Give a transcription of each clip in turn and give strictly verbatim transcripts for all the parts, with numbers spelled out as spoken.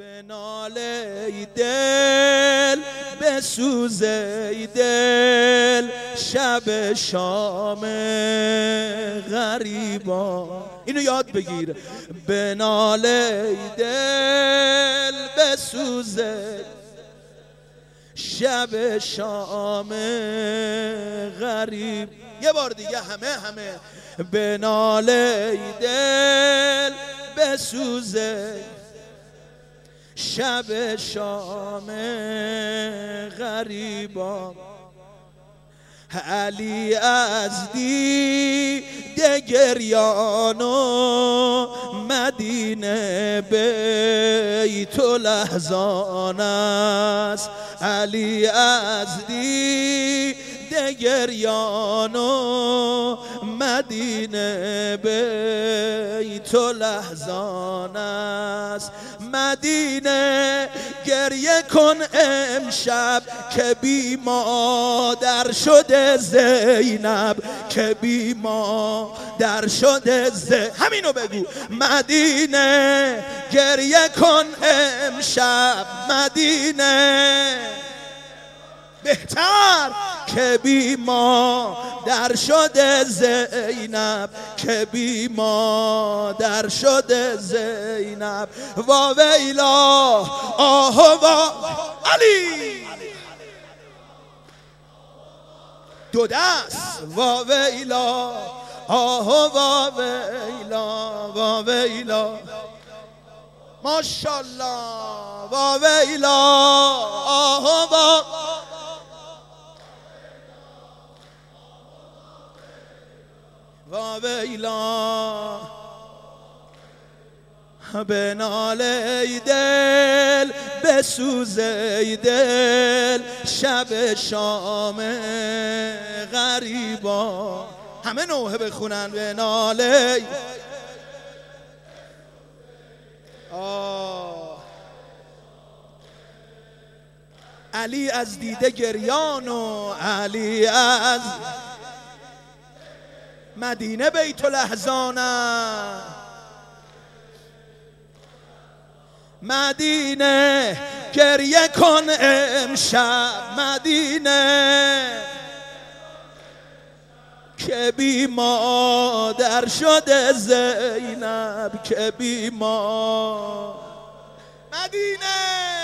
به ناله ای دل بسوزه ای دل شب شام غریبا. اینو یاد بگیر. به ناله ای دل بسوزه شب شام غریب. یه بار دیگه همه همه. به ناله ای دل بسوزه شب شام غریبا. علی از دیده گریان و مدینه بیت لحظان است. علی از دیده گریان و مدینه بیت لحظان است. مدینه گریه کن امشب که بی مادر شده زینب، که بی مادر شده زینب. همینو بگو. مدینه گریه کن امشب، مدینه بهتر که بی مادر شده زینب، که بی مادر شده زینب. وا ویلا آه وا علی دو دست. وا ویلا آه وا ویلا وا ویلا ماشاءالله. وا ویلا آه وا وا ویلا. به ناله ای دل بسوزه ای دل شب شام غریبا. همه نوحه بخونن. به ناله ای آه. علی از دیده گریان و علی از مدینه بیت لحظانه. مدینه گریه کن امشب، مدینه که بی مادر شده زینب، که بی مادر. مدینه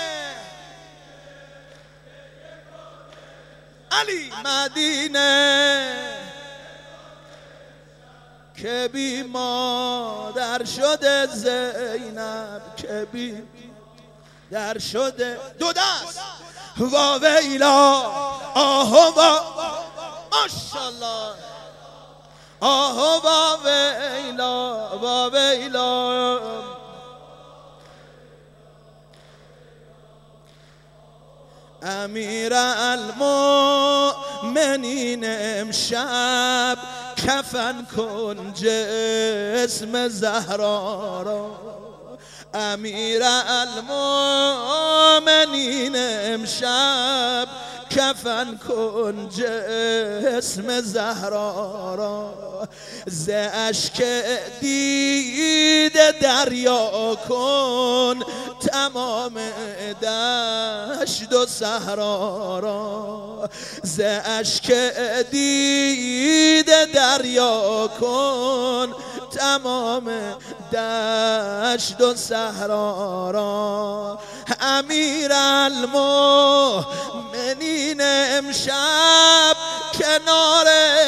علی مدینه که بی مادر شده زینب، که بی در شده. دو دست. وا ویلا آه وا ماشاءالله. آه وا ویلا وا ویلا. امیر المؤمنین امشب کفن کن جسم زهرا را. امیر المؤمنین امشب کفن کن جسم زهرا را. ز اشک دیده دریا کن تمام دشت و صحرا را. ز اشک دیده دریا کن تمام دشت و صحرا را. امیر المؤمنین امشب کنار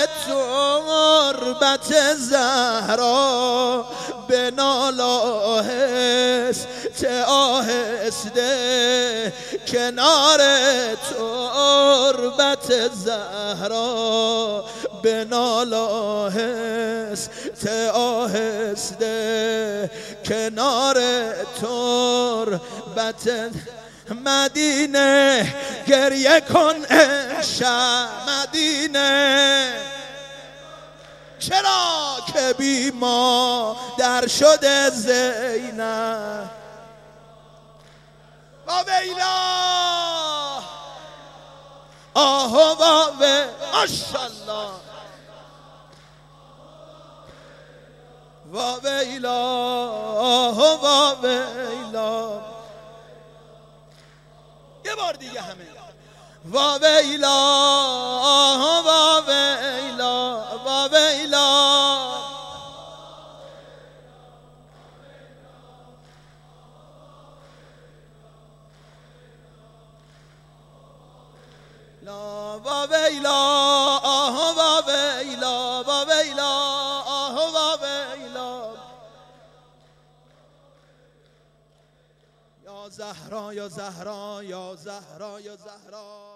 تربت زهرا بنال آهسته آهسته کنار تربت زهرا بنال آهسته آهسته کنار تربت. مدینه گریه کن امشب، مدینه چرا که بی مادر شده زینب. وا ویلا آه وا و ماشاءالله. وا ویلا وا ویلا یه بار دیگه همه وا ویلا وا ویلا وا ویلا لا وا ویلا آه وا ویلا وا ویلا آه وا ویلا یا زهرا یا زهرا یا زهرا یا زهرا